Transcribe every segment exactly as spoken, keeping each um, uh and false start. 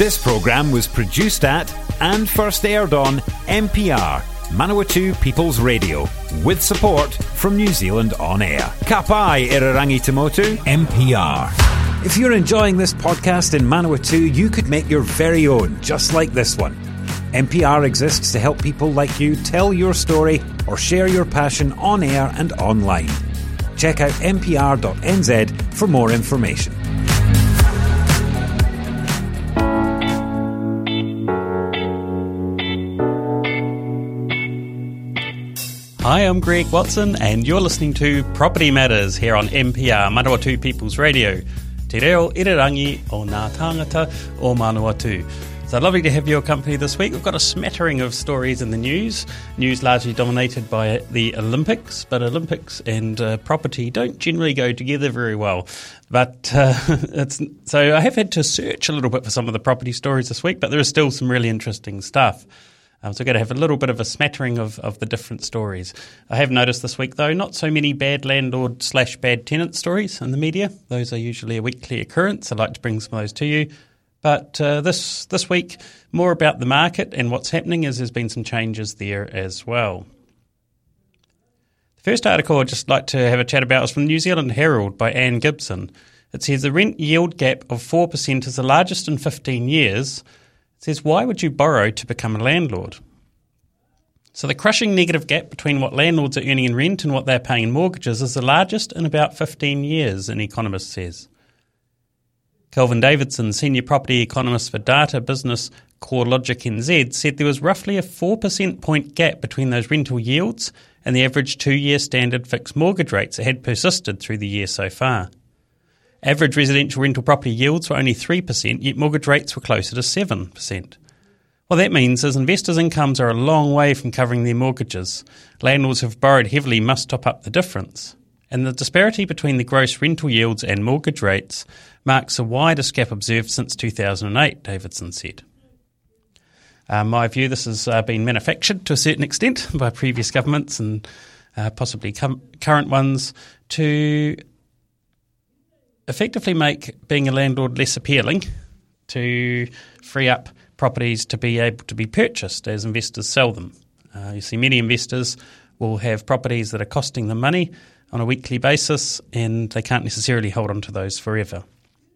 This programme was produced at and first aired on M P R, Manawatu People's Radio, with support from New Zealand On Air. Ka pai Irarangi Tamotu, M P R. If you're enjoying this podcast in Manawatu, you could make your very own, just like this one. M P R exists to help people like you tell your story or share your passion on air and online. Check out m p r dot n z for more information. Hi, I'm Greg Watson, and you're listening to Property Matters here on M P R, Manawatu People's Radio. Te reo irirangi o ngā tāngata o Manawatu. So lovely to have your company this week. We've got a smattering of stories in the news. News largely dominated by the Olympics, but Olympics and uh, property don't generally go together very well. But uh, it's so I have had to search a little bit for some of the property stories this week, but there is still some really interesting stuff. Um, so we're going to have a little bit of a smattering of, of the different stories. I have noticed this week, though, not so many bad landlord slash bad tenant stories in the media. Those are usually a weekly occurrence. I'd like to bring some of those to you. But uh, this this week, more about the market and what's happening, as there's been some changes there as well. The first article I'd just like to have a chat about is from the New Zealand Herald by Anne Gibson. It says the rent yield gap of four percent is the largest in fifteen years. It says, why would you borrow to become a landlord? So the crushing negative gap between what landlords are earning in rent and what they're paying in mortgages is the largest in about fifteen years, an economist says. Kelvin Davidson, senior property economist for data business CoreLogic N Z, said there was roughly a four percent point gap between those rental yields and the average two-year standard fixed mortgage rates that had persisted through the year so far. Average residential rental property yields were only three percent, yet mortgage rates were closer to seven percent. What that means is investors' incomes are a long way from covering their mortgages. Landlords who have borrowed heavily must top up the difference. And the disparity between the gross rental yields and mortgage rates marks the widest gap observed since two thousand eight, Davidson said. Uh, my view, this has uh, been manufactured to a certain extent by previous governments and uh, possibly com- current ones to effectively make being a landlord less appealing, to free up properties to be able to be purchased as investors sell them. Uh, you see many investors will have properties that are costing them money on a weekly basis, and they can't necessarily hold on to those forever.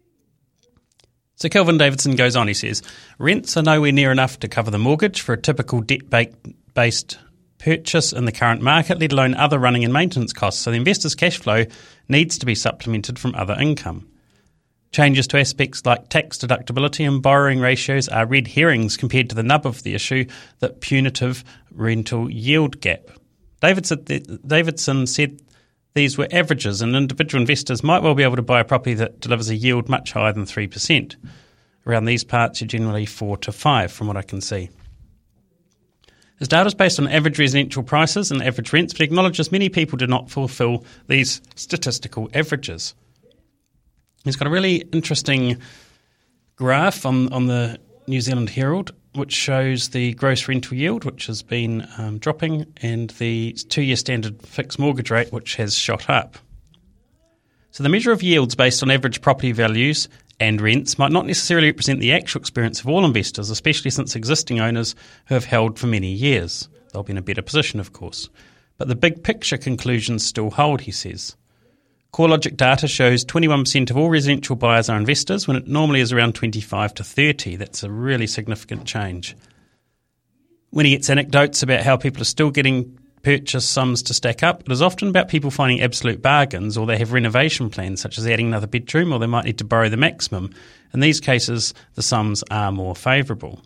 So Kelvin Davidson goes on, he says, rents are nowhere near enough to cover the mortgage for a typical debt-based purchase in the current market, let alone other running and maintenance costs, so the investor's cash flow needs to be supplemented from other income. Changes to aspects like tax deductibility and borrowing ratios are red herrings compared to the nub of the issue, the punitive rental yield gap. Davidson said these were averages, and individual investors might well be able to buy a property that delivers a yield much higher than three percent. Around these parts, you're generally four to five, from what I can see. His data is based on average residential prices and average rents, but acknowledges many people do not fulfil these statistical averages. He's got a really interesting graph on, on the New Zealand Herald, which shows the gross rental yield, which has been um, dropping, and the two-year standard fixed mortgage rate, which has shot up. So the measure of yields based on average property values and rents might not necessarily represent the actual experience of all investors, especially since existing owners who have held for many years. They'll be in a better position, of course. But the big picture conclusions still hold, he says. CoreLogic data shows twenty-one percent of all residential buyers are investors, when it normally is around twenty-five to thirty. That's a really significant change. When he gets anecdotes about how people are still getting purchase sums to stack up, it is often about people finding absolute bargains, or they have renovation plans such as adding another bedroom, or they might need to borrow the maximum. In these cases, the sums are more favourable.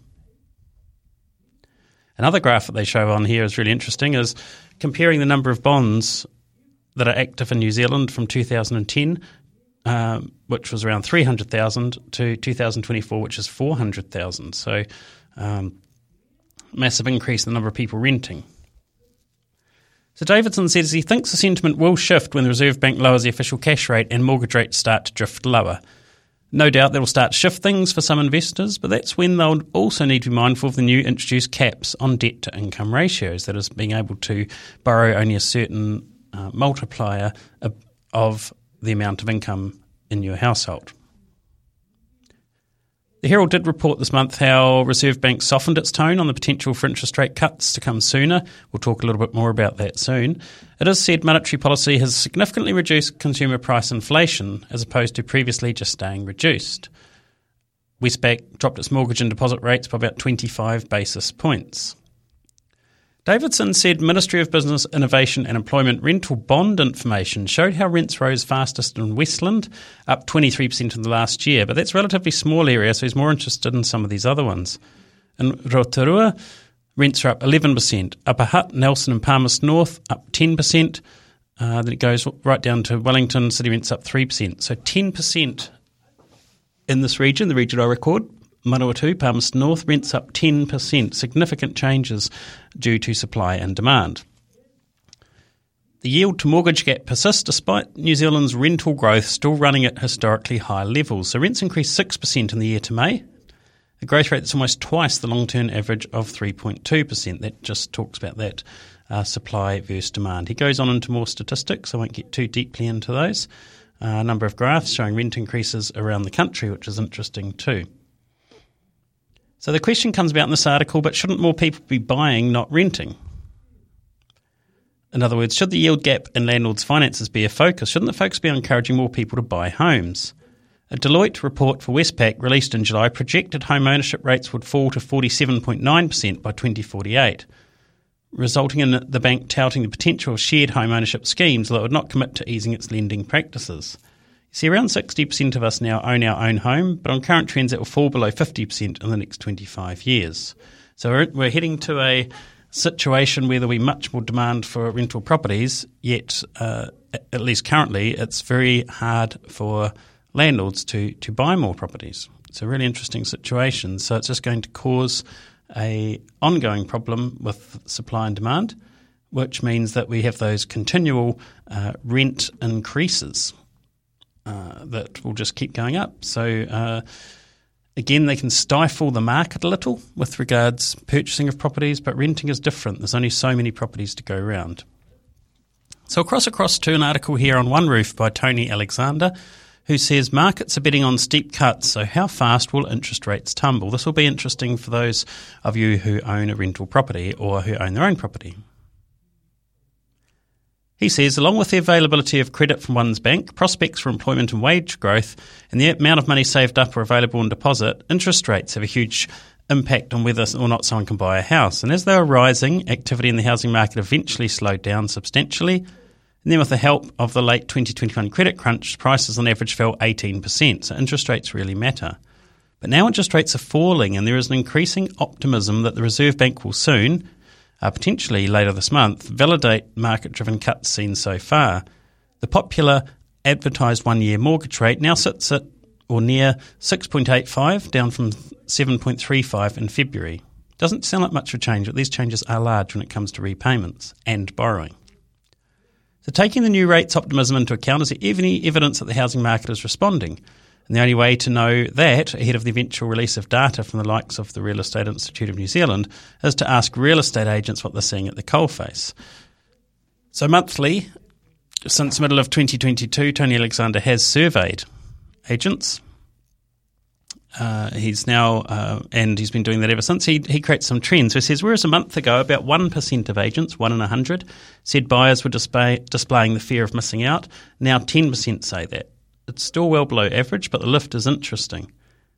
Another graph that they show on here is really interesting, is comparing the number of bonds that are active in New Zealand from two thousand ten, um, which was around three hundred thousand, to two thousand twenty-four, which is four hundred thousand. So um, massive increase in the number of people renting. So Davidson says he thinks the sentiment will shift when the Reserve Bank lowers the official cash rate and mortgage rates start to drift lower. No doubt that will start to shift things for some investors, but that's when they'll also need to be mindful of the new introduced caps on debt-to-income ratios, that is, being able to borrow only a certain uh, multiplier of, of the amount of income in your household. The Herald did report this month how Reserve Bank softened its tone on the potential for interest rate cuts to come sooner. We'll talk a little bit more about that soon. It has said monetary policy has significantly reduced consumer price inflation as opposed to previously just staying reduced. Westpac dropped its mortgage and deposit rates by about twenty-five basis points. Davidson said Ministry of Business, Innovation and Employment rental bond information showed how rents rose fastest in Westland, up twenty-three percent in the last year, but that's a relatively small area, so he's more interested in some of these other ones. In Rotorua, rents are up eleven percent. Upper Hutt, Nelson and Palmerston North up ten percent. Uh, then it goes right down to Wellington, city rents up three percent. So ten percent in this region, the region I record. Manawatu, Palmerston North, rents up ten percent, significant changes due to supply and demand. The yield to mortgage gap persists despite New Zealand's rental growth still running at historically high levels. So rents increased six percent in the year to May, a growth rate that's almost twice the long-term average of three point two percent. That just talks about that uh, supply versus demand. He goes on into more statistics. I won't get too deeply into those. Uh, a number of graphs showing rent increases around the country, which is interesting too. So the question comes about in this article, but shouldn't more people be buying, not renting? In other words, should the yield gap in landlords' finances be a focus? Shouldn't the focus be on encouraging more people to buy homes? A Deloitte report for Westpac released in July projected home ownership rates would fall to forty-seven point nine percent by twenty forty-eight, resulting in the bank touting the potential of shared home ownership schemes, although it would not commit to easing its lending practices. You see, around sixty percent of us now own our own home, but on current trends it will fall below fifty percent in the next twenty-five years. So we're, we're heading to a situation where there'll be much more demand for rental properties, yet uh, at least currently it's very hard for landlords to, to buy more properties. It's a really interesting situation. So it's just going to cause a ongoing problem with supply and demand, which means that we have those continual uh, rent increases. Uh, that will just keep going up. So uh, again, they can stifle the market a little with regards purchasing of properties, but renting is different. There's only so many properties to go around. So I'll cross across to an article here on One Roof by Tony Alexander, who says markets are betting on steep cuts, so how fast will interest rates tumble? This will be interesting for those of you who own a rental property or who own their own property. He says, along with the availability of credit from one's bank, prospects for employment and wage growth, and the amount of money saved up or available in deposit, interest rates have a huge impact on whether or not someone can buy a house. And as they were rising, activity in the housing market eventually slowed down substantially. And then with the help of the late twenty twenty-one credit crunch, prices on average fell eighteen percent. So interest rates really matter. But now interest rates are falling, and there is an increasing optimism that the Reserve Bank will soon, Uh, potentially later this month, validate market-driven cuts seen so far. The popular advertised one-year mortgage rate now sits at or near six point eight five, down from seven point three five in February. Doesn't sound like much of a change, but these changes are large when it comes to repayments and borrowing. So taking the new rates optimism into account, is there any evidence that the housing market is responding? And the only way to know that, ahead of the eventual release of data from the likes of the Real Estate Institute of New Zealand, is to ask real estate agents what they're seeing at the coalface. So monthly, since the middle of twenty twenty-two, Tony Alexander has surveyed agents. Uh, he's now, uh, and he's been doing that ever since. He, he creates some trends. So he says, whereas a month ago, about one percent of agents, one in one hundred, said buyers were display, displaying the fear of missing out. Now ten percent say that. It's still well below average, but the lift is interesting.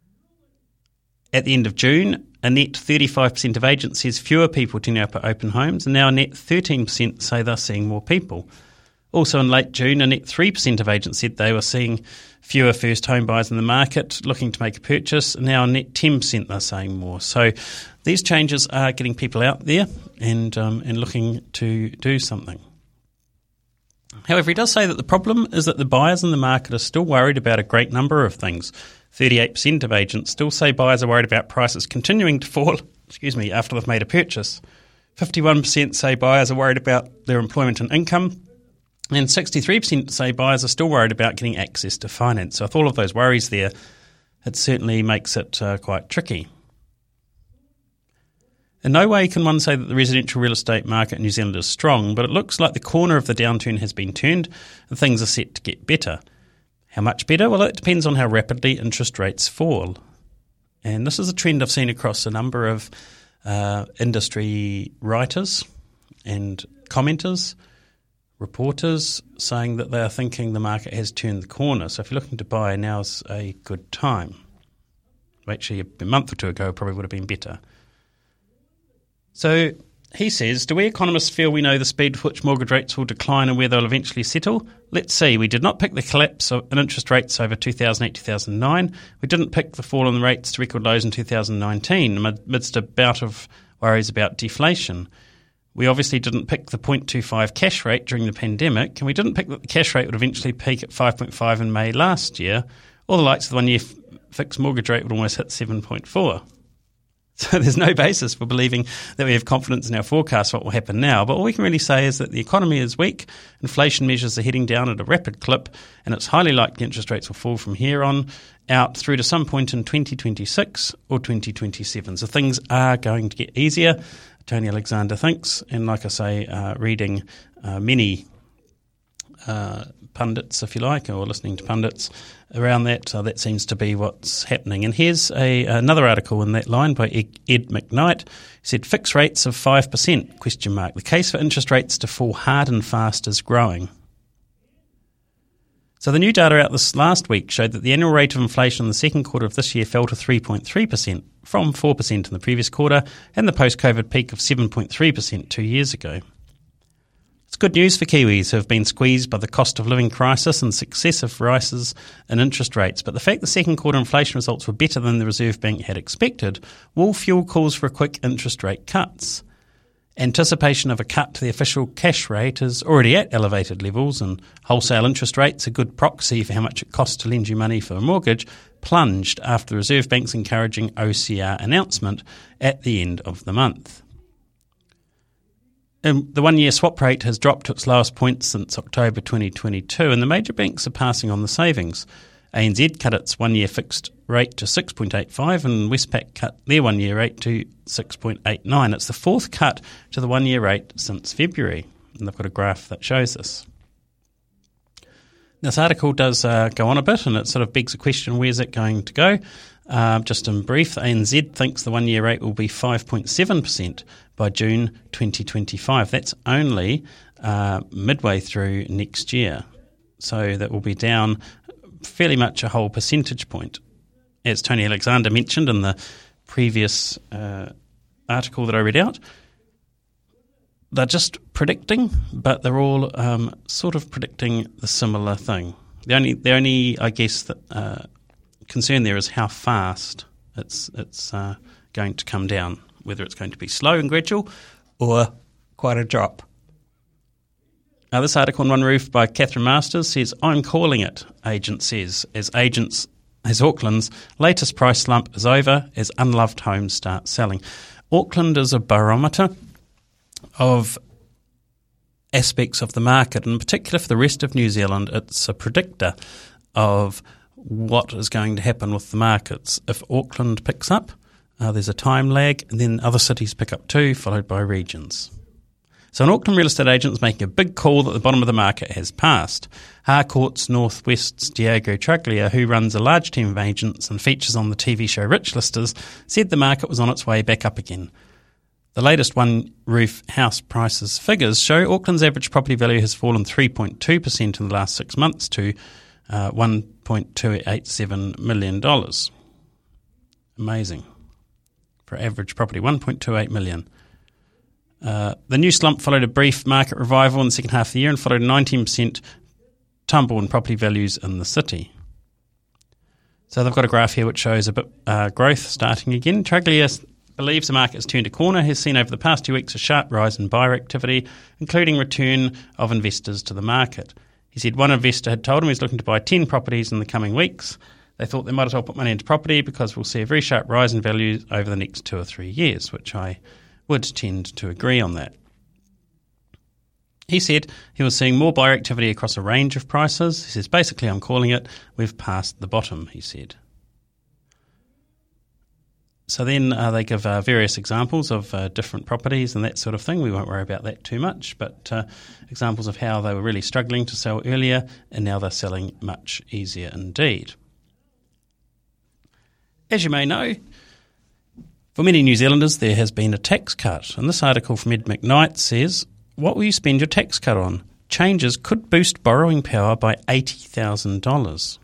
At the end of June, a net thirty-five percent of agents says fewer people turning up at open homes, and now a net thirteen percent say they're seeing more people. Also in late June, a net three percent of agents said they were seeing fewer first home buyers in the market looking to make a purchase, and now a net ten percent they're saying more. So these changes are getting people out there and um, and looking to do something. However, he does say that the problem is that the buyers in the market are still worried about a great number of things. thirty-eight percent of agents still say buyers are worried about prices continuing to fall, excuse me, after they've made a purchase. fifty-one percent say buyers are worried about their employment and income, and sixty-three percent say buyers are still worried about getting access to finance. So with all of those worries there, it certainly makes it uh, quite tricky. In no way can one say that the residential real estate market in New Zealand is strong, but it looks like the corner of the downturn has been turned and things are set to get better. How much better? Well, it depends on how rapidly interest rates fall. And this is a trend I've seen across a number of uh, industry writers and commenters, reporters, saying that they are thinking the market has turned the corner. So if you're looking to buy, now's a good time. Actually, a month or two ago probably would have been better. So he says, do we economists feel we know the speed with which mortgage rates will decline and where they'll eventually settle? Let's see. We did not pick the collapse of, in interest rates over two thousand eight to two thousand nine. We didn't pick the fall in rates to record lows in two thousand nineteen amidst a bout of worries about deflation. We obviously didn't pick the zero point two five cash rate during the pandemic, and we didn't pick that the cash rate would eventually peak at five point five in May last year, or the likes of the one-year f- fixed mortgage rate would almost hit seven point four. So there's no basis for believing that we have confidence in our forecast what will happen now. But all we can really say is that the economy is weak, inflation measures are heading down at a rapid clip, and it's highly likely interest rates will fall from here on out through to some point in twenty twenty-six or twenty twenty-seven. So things are going to get easier, Tony Alexander thinks, and like I say, uh, reading uh, many uh, pundits, if you like, or listening to pundits around that, uh, that seems to be what's happening. And here's a, another article in that line by Ed, Ed McKnight. He said, fixed rates of five percent, question mark. The case for interest rates to fall hard and fast is growing. So the new data out this last week showed that the annual rate of inflation in the second quarter of this year fell to three point three percent from four percent in the previous quarter and the post-COVID peak of seven point three percent two years ago. It's good news for Kiwis who have been squeezed by the cost of living crisis and successive rises in interest rates, but the fact the second quarter inflation results were better than the Reserve Bank had expected will fuel calls for quick interest rate cuts. Anticipation of a cut to the official cash rate is already at elevated levels, and wholesale interest rates, a good proxy for how much it costs to lend you money for a mortgage, plunged after the Reserve Bank's encouraging O C R announcement at the end of the month. And the one-year swap rate has dropped to its lowest point since October twenty twenty-two, and the major banks are passing on the savings. A N Z cut its one-year fixed rate to six point eight five, and Westpac cut their one-year rate to six point eight nine. It's the fourth cut to the one-year rate since February, and they've got a graph that shows this. This article does uh, go on a bit, and it sort of begs the question, where's it going to go? Uh, just in brief, A N Z thinks the one-year rate will be five point seven percent by June twenty twenty-five. That's only uh, midway through next year. So that will be down fairly much a whole percentage point. As Tony Alexander mentioned in the previous uh, article that I read out, they're just predicting, but they're all um, sort of predicting the similar thing. The only, the only I guess, that, uh, concern there is how fast it's it's uh, going to come down, whether it's going to be slow and gradual or quite a drop. Now, this article on One Roof by Catherine Masters says, I'm calling it, agent says, as agents as Auckland's latest price slump is over as unloved homes start selling. Auckland is a barometer of aspects of the market, and in particular for the rest of New Zealand, it's a predictor of what is going to happen with the markets. If Auckland picks up, uh, there's a time lag, and then other cities pick up too, followed by regions. So an Auckland real estate agent is making a big call that the bottom of the market has passed. Harcourts Northwest's Diego Truglia, who runs a large team of agents and features on the T V show Rich Listers, said the market was on its way back up again. The latest One Roof house prices figures show Auckland's average property value has fallen three point two percent in the last six months to uh, one point two eight seven million dollars. Amazing. For average property, one point two eight million dollars. Uh, the new slump followed a brief market revival in the second half of the year and followed a nineteen percent tumble in property values in the city. So they've got a graph here which shows a bit uh, growth starting again. Truglia believes the market has turned a corner, has seen over the past two weeks a sharp rise in buyer activity, including return of investors to the market. He said one investor had told him he's looking to buy ten properties in the coming weeks. They thought they might as well put money into property because we'll see a very sharp rise in values over the next two or three years, which I would tend to agree on that. He said he was seeing more buyer activity across a range of prices. He says, basically, I'm calling it, we've passed the bottom, he said. So then uh, they give uh, various examples of uh, different properties and that sort of thing. We won't worry about that too much, but uh, examples of how they were really struggling to sell earlier and now they're selling much easier indeed. As you may know, For many New Zealanders, there has been a tax cut, and this article from Ed McKnight says, what will you spend your tax cut on? Changes could boost borrowing power by eighty thousand dollars.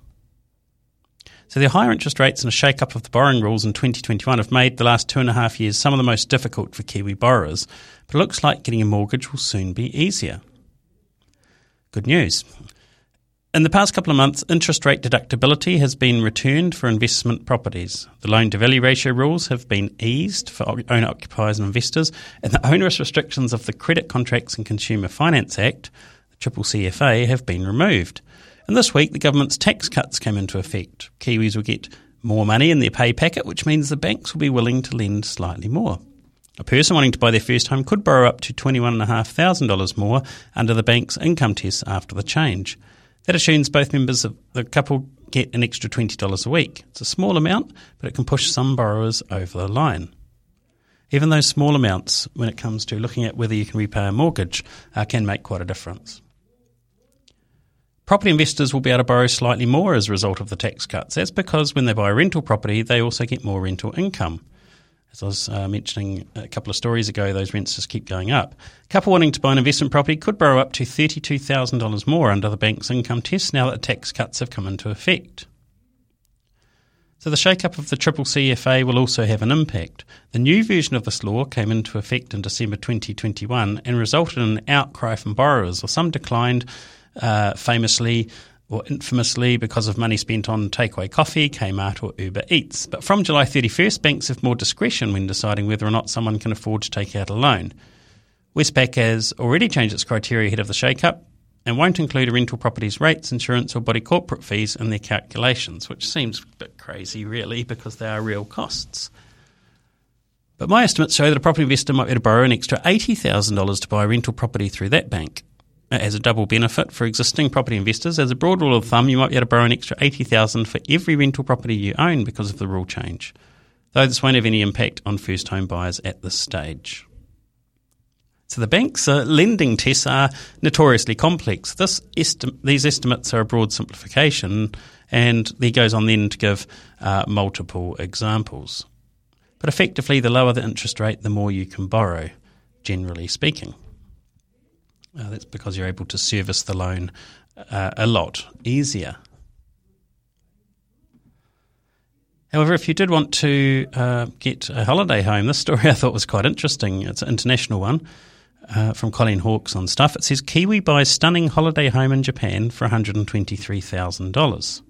So the higher interest rates and a shake-up of the borrowing rules in twenty twenty-one have made the last two and a half years some of the most difficult for Kiwi borrowers, but it looks like getting a mortgage will soon be easier. Good news. In the past couple of months, interest rate deductibility has been returned for investment properties. The loan-to-value ratio rules have been eased for owner-occupiers and investors, and the onerous restrictions of the Credit Contracts and Consumer Finance Act, the C C F A, have been removed. And this week, the government's tax cuts came into effect. Kiwis will get more money in their pay packet, which means the banks will be willing to lend slightly more. A person wanting to buy their first home could borrow up to twenty-one thousand five hundred dollars more under the bank's income test after the change. That assumes both members of the couple get an extra twenty dollars a week. It's a small amount, but it can push some borrowers over the line. Even those small amounts, when it comes to looking at whether you can repay a mortgage, uh, can make quite a difference. Property investors will be able to borrow slightly more as a result of the tax cuts. That's because when they buy a rental property, they also get more rental income. As I was uh, mentioning a couple of stories ago, those rents just keep going up. A couple wanting to buy an investment property could borrow up to thirty-two thousand dollars more under the bank's income test now that tax cuts have come into effect. So the shake-up of the C C C F A will also have an impact. The new version of this law came into effect in December twenty twenty-one and resulted in an outcry from borrowers, or some declined uh, famously or infamously because of money spent on takeaway coffee, Kmart or Uber Eats. But from July thirty-first, banks have more discretion when deciding whether or not someone can afford to take out a loan. Westpac has already changed its criteria ahead of the shake-up and won't include a rental property's rates, insurance or body corporate fees in their calculations, which seems a bit crazy really because they are real costs. But my estimates show that a property investor might be able to borrow an extra eighty thousand dollars to buy a rental property through that bank. As a double benefit for existing property investors, as a broad rule of thumb, you might be able to borrow an extra eighty thousand dollars for every rental property you own because of the rule change, though this won't have any impact on first home buyers at this stage. So the bank's uh, lending tests are notoriously complex. This esti- these estimates are a broad simplification, and he goes on then to give uh, multiple examples. But effectively, the lower the interest rate, the more you can borrow, generally speaking. Uh, that's because you're able to service the loan uh, a lot easier. However, if you did want to uh, get a holiday home, this story I thought was quite interesting. It's an international one uh, from Colleen Hawkes on Stuff. It says, Kiwi buys stunning holiday home in Japan for one hundred twenty-three thousand dollars.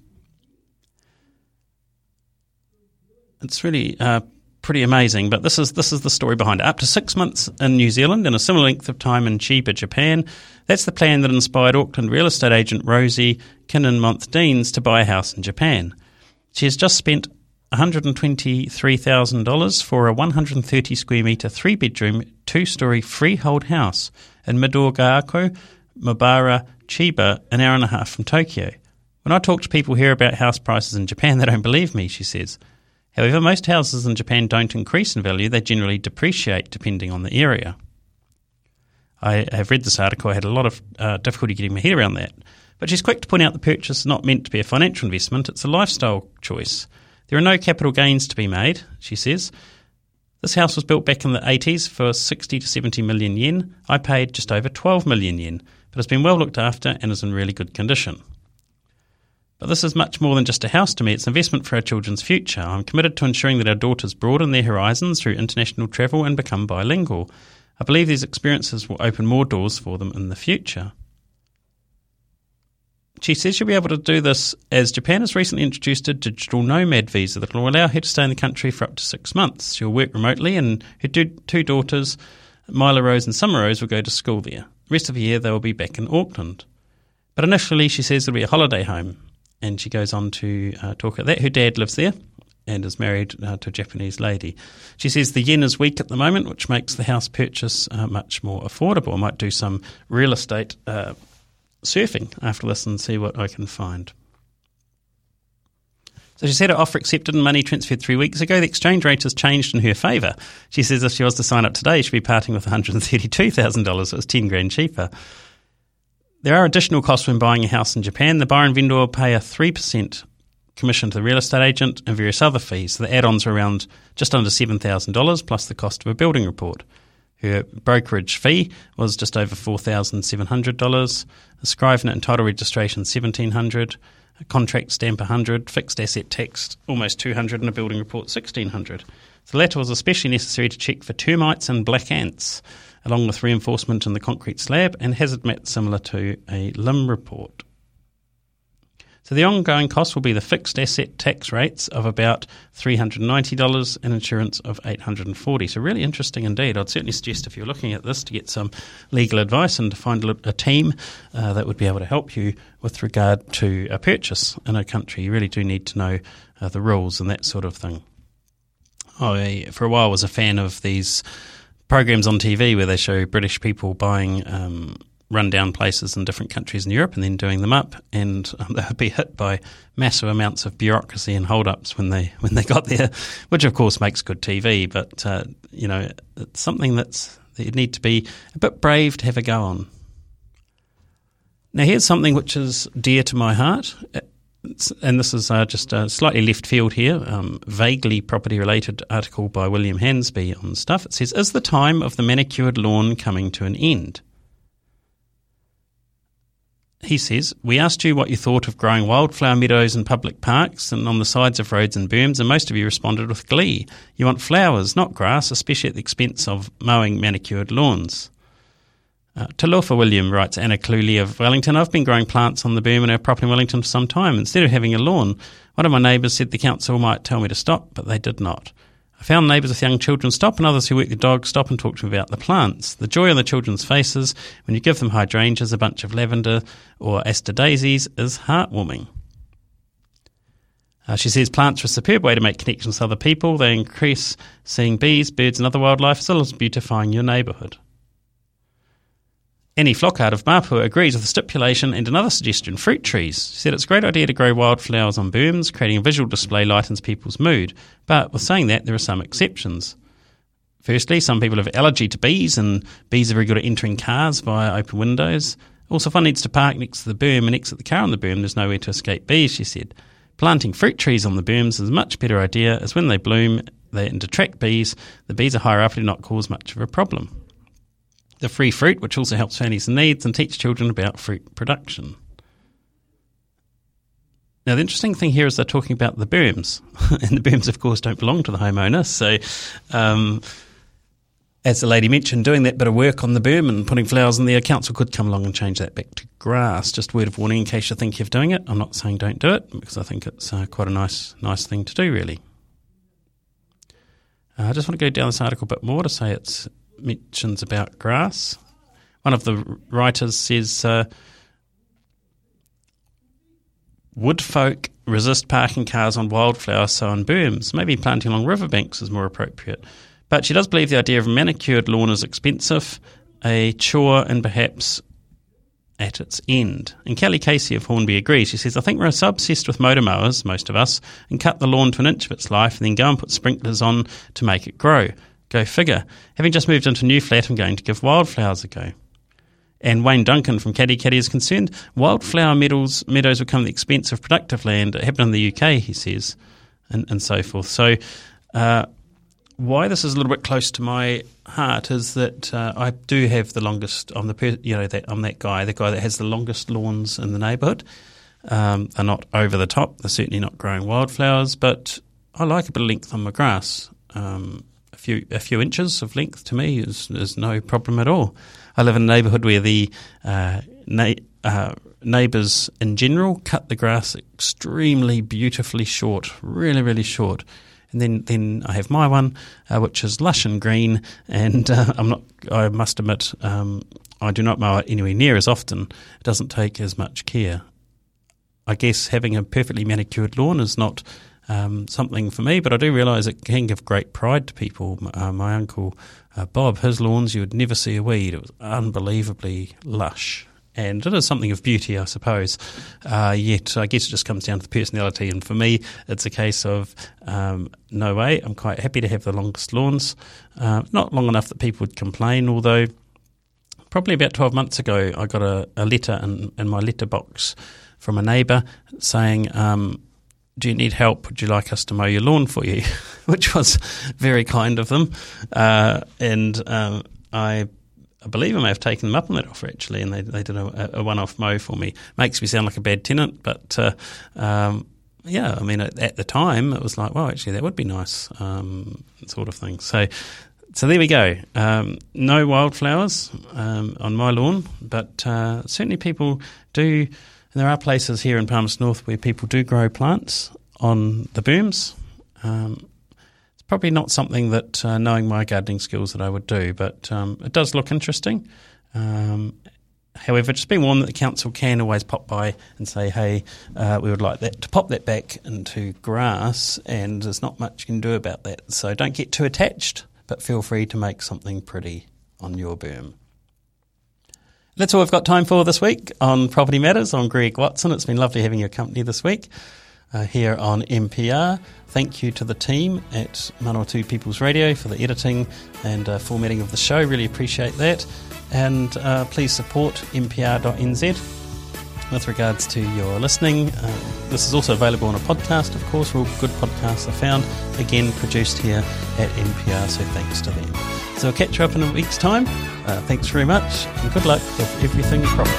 It's really uh, pretty amazing, but this is this is the story behind it. Up to six months in New Zealand and a similar length of time in Chiba, Japan. That's the plan that inspired Auckland real estate agent Rosie Kinnan-Month-Deans to buy a house in Japan. She has just spent one hundred twenty-three thousand dollars for a one hundred thirty square metre, three-bedroom, two-storey freehold house in Midorgaako, Mabara, Chiba, an hour and a half from Tokyo. When I talk to people here about house prices in Japan, they don't believe me, she says. However, most houses in Japan don't increase in value, they generally depreciate depending on the area. I have read this article, I had a lot of uh, difficulty getting my head around that. But she's quick to point out the purchase is not meant to be a financial investment, it's a lifestyle choice. There are no capital gains to be made, she says. This house was built back in the eighties for sixty to seventy million yen. I paid just over twelve million yen, but it's been well looked after and is in really good condition. But this is much more than just a house to me. It's an investment for our children's future. I'm committed to ensuring that our daughters broaden their horizons through international travel and become bilingual. I believe these experiences will open more doors for them in the future. She says she'll be able to do this as Japan has recently introduced a digital nomad visa that will allow her to stay in the country for up to six months. She'll work remotely and her two daughters, Mila Rose and Summer Rose, will go to school there. The rest of the year they will be back in Auckland. But initially she says it'll be a holiday home. And she goes on to uh, talk about that. Her dad lives there and is married uh, to a Japanese lady. She says the yen is weak at the moment, which makes the house purchase uh, much more affordable. I might do some real estate uh, surfing after this and see what I can find. So she said her offer accepted and money transferred three weeks ago. The exchange rate has changed in her favour. She says if she was to sign up today, she'd be parting with one hundred thirty-two thousand dollars. It was ten grand cheaper. There are additional costs when buying a house in Japan. The buyer and vendor will pay a three percent commission to the real estate agent, and various other fees. So the add-ons are around just under seven thousand dollars plus the cost of a building report. Her brokerage fee was just over four thousand seven hundred dollars, a Scrivener and title registration seventeen hundred dollars, a contract stamp one hundred dollars, fixed asset tax almost two hundred dollars, and a building report sixteen hundred dollars. The latter was especially necessary to check for termites and black ants, along with reinforcement in the concrete slab and hazard map similar to a limb report. So the ongoing cost will be the fixed asset tax rates of about three hundred ninety dollars and insurance of eight hundred forty dollars. So really interesting indeed. I'd certainly suggest if you're looking at this to get some legal advice and to find a team uh, that would be able to help you with regard to a purchase in a country. You really do need to know uh, the rules and that sort of thing. I, for a while, was a fan of these programs on T V where they show British people buying um, run-down places in different countries in Europe and then doing them up, and um, they would be hit by massive amounts of bureaucracy and hold-ups when they when they got there, which of course makes good T V, but uh, you know, it's something that's that you need to be a bit brave to have a go on. Now here's something which is dear to my heart, it's, and this is uh, just a slightly left field here, um, vaguely property-related article by William Hansby on Stuff. It says, "Is the time of the manicured lawn coming to an end?" He says, "We asked you what you thought of growing wildflower meadows in public parks and on the sides of roads and berms, and most of you responded with glee. You want flowers, not grass, especially at the expense of mowing manicured lawns." Uh, Talofa William, writes Anna Cluley of Wellington, "I've been growing plants on the berm in our property in Wellington for some time. Instead of having a lawn, one of my neighbours said the council might tell me to stop, but they did not. I found neighbours with young children stop and others who work their dogs stop and talk to me about the plants. The joy on the children's faces when you give them hydrangeas, a bunch of lavender or aster daisies is heartwarming." Uh, she says plants are a superb way to make connections with other people. They increase seeing bees, birds and other wildlife, as well as beautifying your neighbourhood. Annie Flockhart of Mapua agrees with the stipulation and another suggestion, fruit trees. She said it's a great idea to grow wildflowers on berms, creating a visual display lightens people's mood. But with saying that, there are some exceptions. Firstly, some people have allergy to bees, and bees are very good at entering cars via open windows. Also, if one needs to park next to the berm and exit the car on the berm, there's nowhere to escape bees, she said. Planting fruit trees on the berms is a much better idea, as when they bloom they attract bees. The bees are higher up and do not cause much of a problem. The free fruit, which also helps families in needs and teach children about fruit production. Now, the interesting thing here is they're talking about the berms, and the berms, of course, don't belong to the homeowner. So, um, as the lady mentioned, doing that bit of work on the berm and putting flowers in there, council could come along and change that back to grass. Just a word of warning in case you think you're doing it. I'm not saying don't do it, because I think it's uh, quite a nice, nice thing to do, really. Uh, I just want to go down this article a bit more to say it's mentions about grass. One of the writers says, uh, wood folk resist parking cars on wildflowers, so on berms. Maybe planting along riverbanks is more appropriate. But she does believe the idea of a manicured lawn is expensive, a chore, and perhaps at its end. And Kelly Casey of Hornby agrees. She says, "I think we're so obsessed with motor mowers, most of us, and cut the lawn to an inch of its life and then go and put sprinklers on to make it grow. Go figure. Having just moved into a new flat, I'm going to give wildflowers a go." And Wayne Duncan from Caddy Caddy is concerned wildflower meadows, meadows will come at the expense of productive land. It happened in the U K, he says, and, and so forth. So uh, why this is a little bit close to my heart is that uh, I do have the longest, I'm the per, you know that I'm that guy, the guy that has the longest lawns in the neighbourhood. Um, they're not over the top. They're certainly not growing wildflowers, but I like a bit of length on my grass. Um, A few, a few inches of length to me is, is no problem at all. I live in a neighbourhood where the uh, na- uh, neighbours in general cut the grass extremely beautifully short, really, really short. And then, then I have my one, uh, which is lush and green, and uh, I'm not. I must admit, um, I do not mow it anywhere near as often. It doesn't take as much care. I guess having a perfectly manicured lawn is not Um, something for me, but I do realise it can give great pride to people. Uh, my uncle uh, Bob, his lawns, you would never see a weed. It was unbelievably lush, and it is something of beauty, I suppose. Uh, yet I guess it just comes down to the personality, and for me it's a case of um, no way, I'm quite happy to have the longest lawns. Uh, not long enough that people would complain, although probably about twelve months ago I got a, a letter in, in my letterbox from a neighbour saying, um, do you need help? Would you like us to mow your lawn for you? Which was very kind of them. Uh, and um, I I believe I may have taken them up on that offer, actually, and they they did a, a one-off mow for me. Makes me sound like a bad tenant, but uh, um, yeah, I mean, at, at the time, it was like, well, actually, that would be nice, um, sort of thing. So so there we go. Um, no wildflowers um, on my lawn, but uh, certainly people do. And there are places here in Palmerston North where people do grow plants on the booms. Um, it's probably not something that, uh, knowing my gardening skills, that I would do, but um, it does look interesting. Um, however, just be warned that the council can always pop by and say, hey, uh, we would like that to pop that back into grass, and there's not much you can do about that. So don't get too attached, but feel free to make something pretty on your boom. That's all I've got time for this week on Property Matters. I'm Greg Watson. It's been lovely having your company this week uh, here on M P R. Thank you to the team at Manawatu People's Radio for the editing and uh, formatting of the show. Really appreciate that. And uh, please support m p r dot n z with regards to your listening. Um, this is also available on a podcast, of course, where all good podcasts are found. Again, produced here at M P R, so thanks to them. So I'll catch you up in a week's time. Uh, thanks very much, and good luck with everything property.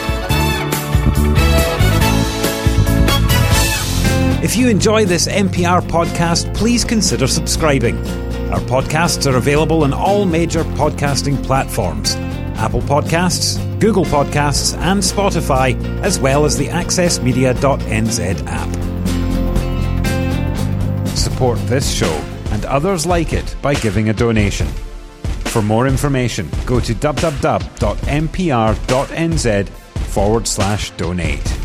If you enjoy this M P R podcast, please consider subscribing. Our podcasts are available on all major podcasting platforms: Apple Podcasts, Google Podcasts, and Spotify, as well as the access media dot n z app. Support this show and others like it by giving a donation. For more information, go to w w w dot m p r dot n z forward slash donate.